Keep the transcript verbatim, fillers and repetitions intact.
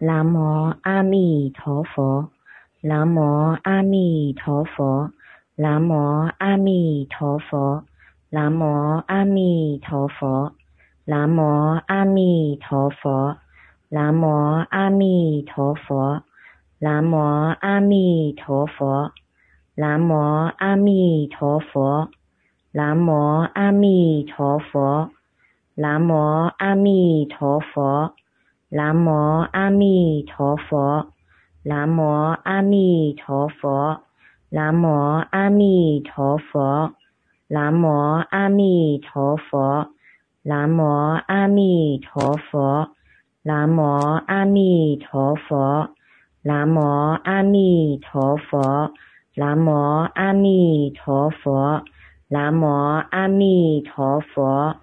南无阿弥陀佛，南无阿弥陀佛，南无阿弥陀佛，南无阿弥陀佛，南无阿弥陀佛，南无阿弥陀佛，南无阿弥陀佛，南无阿弥陀佛，南无阿弥陀佛，南无阿弥陀佛，南无阿弥陀佛，南无阿弥陀佛，南无阿弥陀佛，南无阿弥陀佛，南无阿弥陀佛，南无阿弥陀佛，南无阿弥陀佛，南无阿弥陀佛，南无阿弥陀佛，